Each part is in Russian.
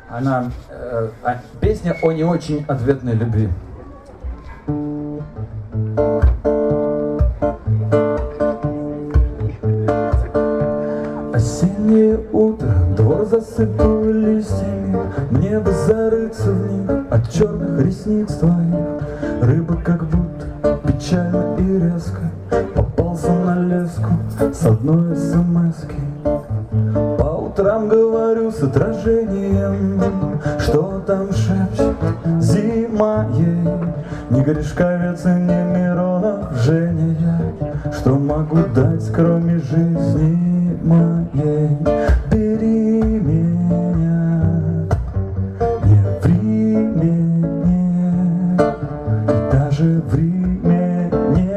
Она песня о не очень ответной любви. Осеннее утро, двор засыпал листьями, мне бы зарыться в них от черных ресниц твоих. Рыба как будто печально и резко попался на леску с одной смс-ки. По утрам говорю с отражением, что там шепчет зима ей. Ни Гришковец и ни Миронов, Женя я, что могу дать, кроме жизни моей? Бери меня, не ври мне, даже ври мне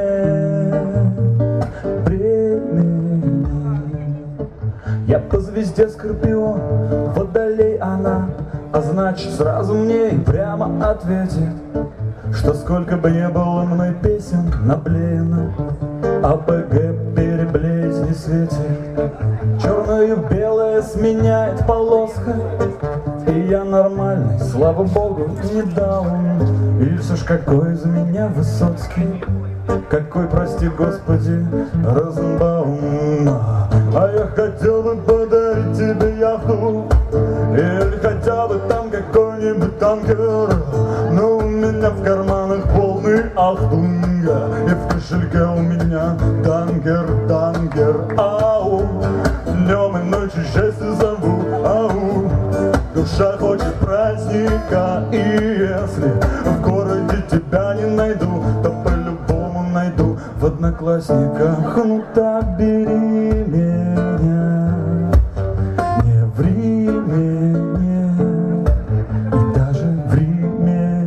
времени. Я по звезде Скорпион, Водолей она, а значит сразу мне и прямо ответит, что сколько бы ни было мной песен наблеяно, АПГ переблеять не светит. Черную белое сменяет полоска, и я нормальный, слава богу, не даун. И все ж какой из меня Высоцкий, какой, прости господи, Розенбаум. А я хотел бы подарить тебе яхту, или хотя бы там какой-нибудь танкер. Но у меня в карманах полный ахтунга, и в кошельке у меня танкер, ау. Днем и ночью счастье зову, ау. Душа хочет праздника, и если в городе тебя не найду, то по-любому найду в Одноклассниках. Ну так бери меня, не ври мне, и даже ври мне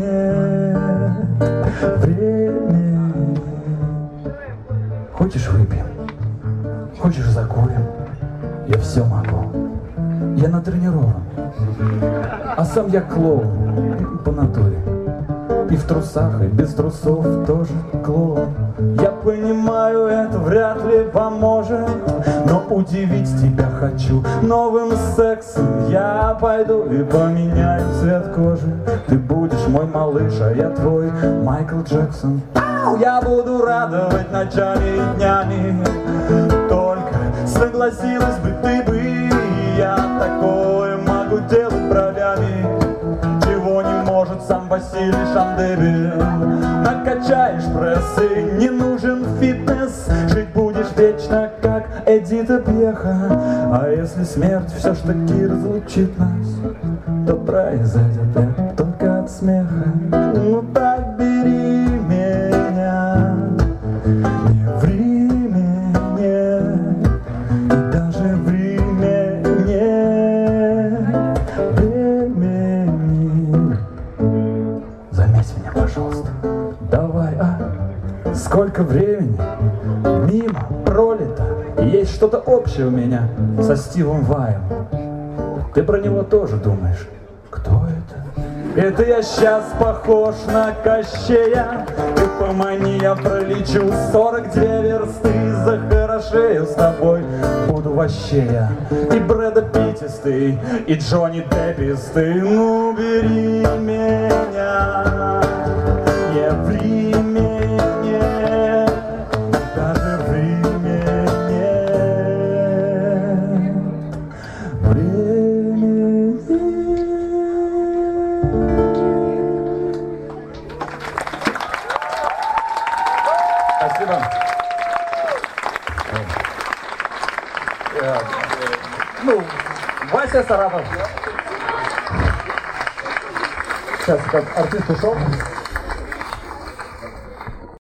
времени. Хочешь выпьем, хочешь закурим, я все могу. Я натренирован, а сам я клоун по натуре. И в трусах, и без трусов тоже клоун. Я понимаю, это вряд ли поможет, но удивить тебя хочу новым сексом. Я пойду и поменяю цвет кожи. Ты будешь мой малыш, а я твой Майкл Джексон. Ау! Я буду радовать ночами и днями, только согласилась бы ты бы. Я такое могу делать бровями, чего не может сам Василий Шандебин. Накачаешь прессы, не нужен фитнес, жить будешь вечно, как Эдита Пьеха. А если смерть все ж таки разлучит нас, то произойдет это только от смеха. Ну так бери меня, не ври мне, и даже ври мне времени. Заметь меня, пожалуйста, давай, сколько времени мимо пролито, и есть что-то общее у меня со Стивом Ваем. Ты про него тоже думаешь, кто это? Это я сейчас похож на Кощея. Ты помани, я пролечу 42 версты, захорошею с тобой буду вообще я. И Брэда Питтистый, и Джонни Деппистый. Ну бери меня, не ври мне, даже ври мне времени. Спасибо. Ну, Вася Саратов. Сейчас, как артист ушел.